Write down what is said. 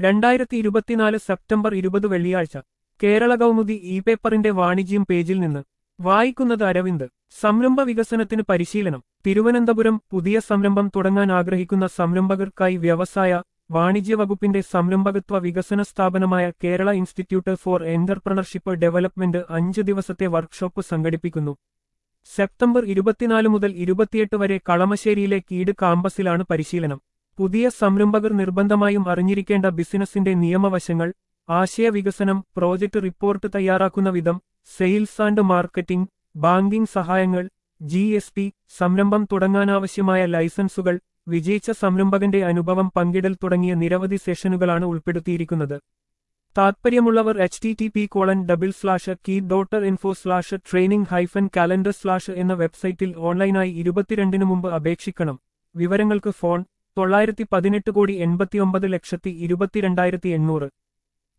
2024 September 20 വെള്ളിയാഴ്ച Kerala Kaumudi E പേപ്പറിന്റെ വാണിജ്യം പേജിൽ നിന്ന് വായിക്കുന്നത് അരവിന്ദ്. സംരംഭ വികസനത്തിന് പരിശീലനം. തിരുവനന്തപുരം. പുതിയ സംരംഭം തുടങ്ങാൻ ആഗ്രഹിക്കുന്ന സംരംഭകർക്കായി വ്യവസായ വാണിജ്യ വകുപ്പിന്റെ സംരംഭകത്വ വികസന സ്ഥാപനമായ Kerala Institute for Entrepreneurship Development 5 ദിവസത്തെ വർക്ക്ഷോപ്പ് സംഘടിപ്പിക്കുന്നു. സെപ്റ്റംബർ 24 മുതൽ 28 വരെ കളമശ്ശേരിയിലെ കീട് കാമ്പസിലാണ് പരിശീലനം. പുതിയ സംരംഭകർ നിർബന്ധമായും അറിഞ്ഞിരിക്കേണ്ട ബിസിനസിന്റെ നിയമവശങ്ങൾ, ആശയവികസനം, പ്രോജക്ട് റിപ്പോർട്ട് തയ്യാറാക്കുന്ന വിധം, സെയിൽസ് ആൻഡ് മാർക്കറ്റിംഗ്, ബാങ്കിംഗ് സഹായങ്ങൾ, GST, സംരംഭം തുടങ്ങാനാവശ്യമായ ലൈസൻസുകൾ, വിജയിച്ച സംരംഭകന്റെ അനുഭവം പങ്കിടൽ തുടങ്ങിയ നിരവധി സെഷനുകളാണ് ഉൾപ്പെടുത്തിയിരിക്കുന്നത്. താത്പര്യമുള്ളവർ http://key.info/training-calendar/ എന്ന വെബ്സൈറ്റിൽ ഓൺലൈനായി 22 മുമ്പ് അപേക്ഷിക്കണം. വിവരങ്ങൾക്ക് ഫോൺ 918 കോടി 89,22,800.